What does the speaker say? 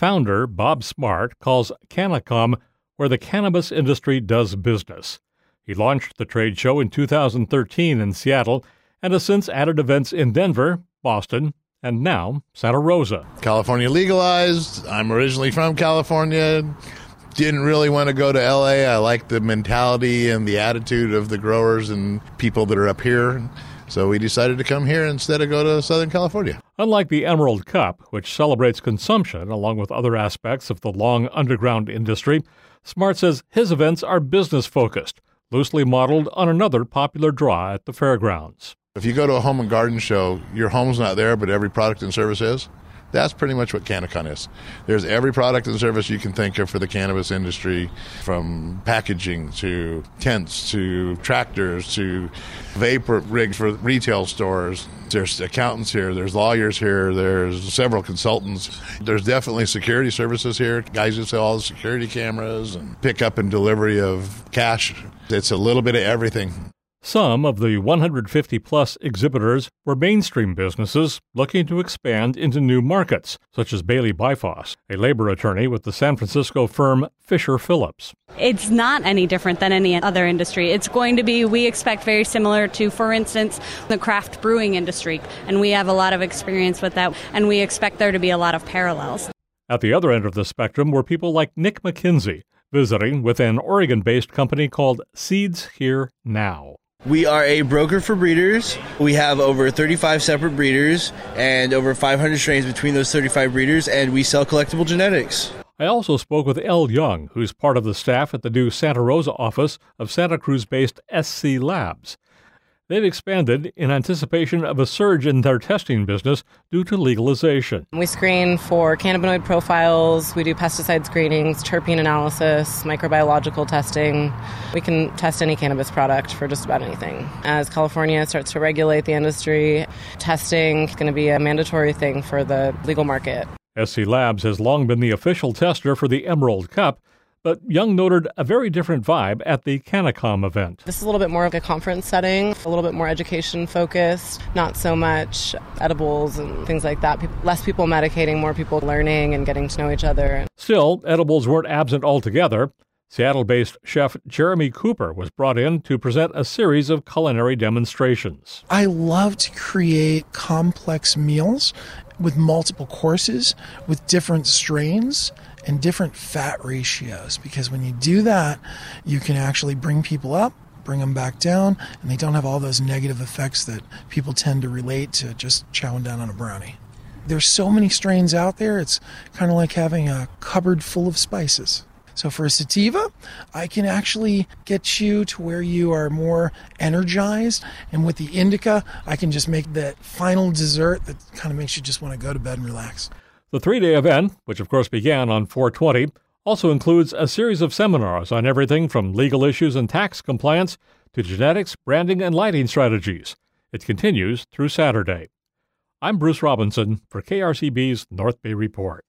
Founder Bob Smart calls CannaCom where the cannabis industry does business. He launched the trade show in 2013 in Seattle and has since added events in Denver, Boston, and now Santa Rosa. California legalized. I'm originally from California. Didn't really want to go to L.A. I like the mentality and the attitude of the growers and people that are up here. So we decided to come here instead of go to Southern California. Unlike the Emerald Cup, which celebrates consumption along with other aspects of the long underground industry, Smart says his events are business-focused, loosely modeled on another popular draw at the fairgrounds. If you go to a home and garden show, your home's not there, but every product and service is. That's pretty much what CannaCon is. There's every product and service you can think of for the cannabis industry, from packaging to tents to tractors to vapor rigs for retail stores. There's accountants here, there's lawyers here, there's several consultants. There's definitely security services here, guys who sell all the security cameras and pickup and delivery of cash. It's a little bit of everything. Some of the 150-plus exhibitors were mainstream businesses looking to expand into new markets, such as Bailey Bifos, a labor attorney with the San Francisco firm Fisher Phillips. It's not any different than any other industry. It's going to be, we expect, very similar to, for instance, the craft brewing industry, and we have a lot of experience with that, and we expect there to be a lot of parallels. At the other end of the spectrum were people like Nick McKinsey, visiting with an Oregon-based company called Seeds Here Now. We are a broker for breeders. We have over 35 separate breeders and over 500 strains between those 35 breeders, and we sell collectible genetics. I also spoke with Elle Young, who's part of the staff at the new Santa Rosa office of Santa Cruz-based SC Labs. They've expanded in anticipation of a surge in their testing business due to legalization. We screen for cannabinoid profiles, we do pesticide screenings, terpene analysis, microbiological testing. We can test any cannabis product for just about anything. As California starts to regulate the industry, testing is going to be a mandatory thing for the legal market. SC Labs has long been the official tester for the Emerald Cup, but Young noted a very different vibe at the CannaCom event. This is a little bit more of a conference setting, a little bit more education-focused, not so much edibles and things like that. Less people medicating, more people learning and getting to know each other. Still, edibles weren't absent altogether. Seattle-based chef Jeremy Cooper was brought in to present a series of culinary demonstrations. I love to create complex meals with multiple courses, with different strains and different fat ratios, because when you do that, you can actually bring people up, bring them back down, and they don't have all those negative effects that people tend to relate to just chowing down on a brownie. There's so many strains out there, it's kind of like having a cupboard full of spices. So for a sativa, I can actually get you to where you are more energized. And with the indica, I can just make that final dessert that kind of makes you just want to go to bed and relax. The three-day event, which of course began on 4/20, also includes a series of seminars on everything from legal issues and tax compliance to genetics, branding, and lighting strategies. It continues through Saturday. I'm Bruce Robinson for KRCB's North Bay Report.